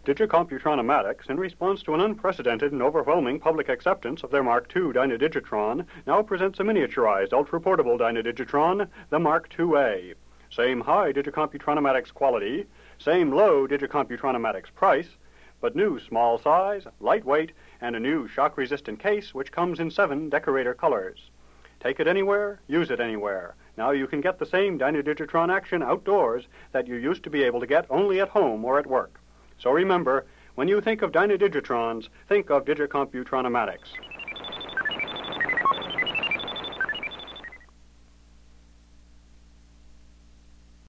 Digicomputronomatics, in response to an unprecedented and overwhelming public acceptance of their Mark II Dynadigitron, now presents a miniaturized, ultra-portable Dynadigitron, the Mark IIA. Same high Digicomputronomatics quality, same low Digicomputronomatics price, but new small size, lightweight, and a new shock-resistant case which comes in 7 decorator colors. Take it anywhere, use it anywhere. Now you can get the same Dynadigitron action outdoors that you used to be able to get only at home or at work. So remember, when you think of Dynadigitrons, think of Digicomputronomatics.